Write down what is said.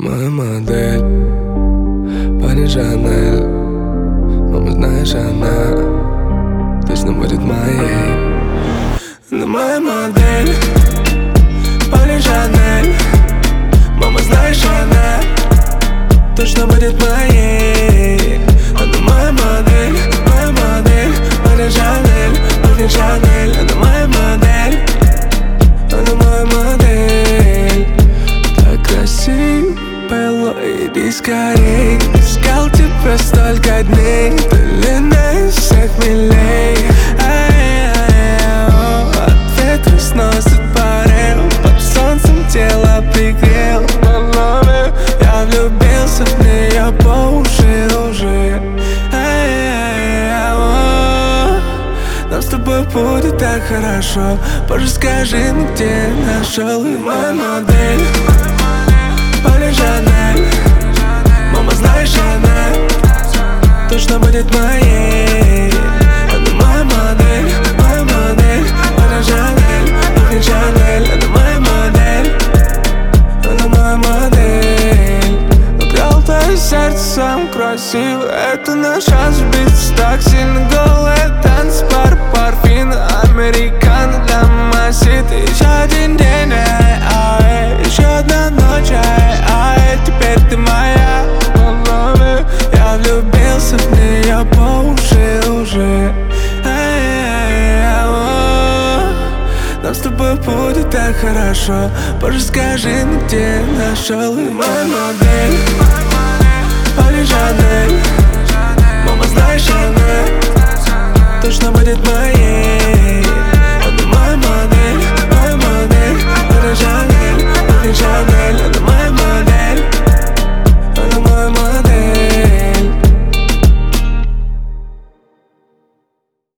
Моя модель, парень Жанель. Мама, знаешь, она точно будет моей. Она моя модель, парень Жанель. Мама, знаешь, она точно будет моей. Она моя модель, парень Жанель, парень Жанель. Она моя модель, она моя модель. Так красиво, иди скорей. Искал тебя столько дней, ты длиннее всех милей. Ответ сносит парил, под солнцем тело пригрел. Я влюбился в нее по уши уже. Нам с тобой будет так хорошо. Позже скажи, ну где нашел. Моя модель, парень Жанель. Мама, знаешь, она точно будет моей. Она моя модель, парень Жанель, парень Жанель. Она моя модель, она моя модель. Украл твое сердце, сам красивый. Это наш шанс сбиться так сильно. Голые танцы, пар парфина, американо для мамаситы. Еще один день, еще одна ночь, теперь ты моя. Я влюбился в нее по уши уже. Нам с тобой будет так хорошо. Позже скажи, ну где нашел. Моя модель, парень Жанель. Мама, знаешь, она точно будет моей.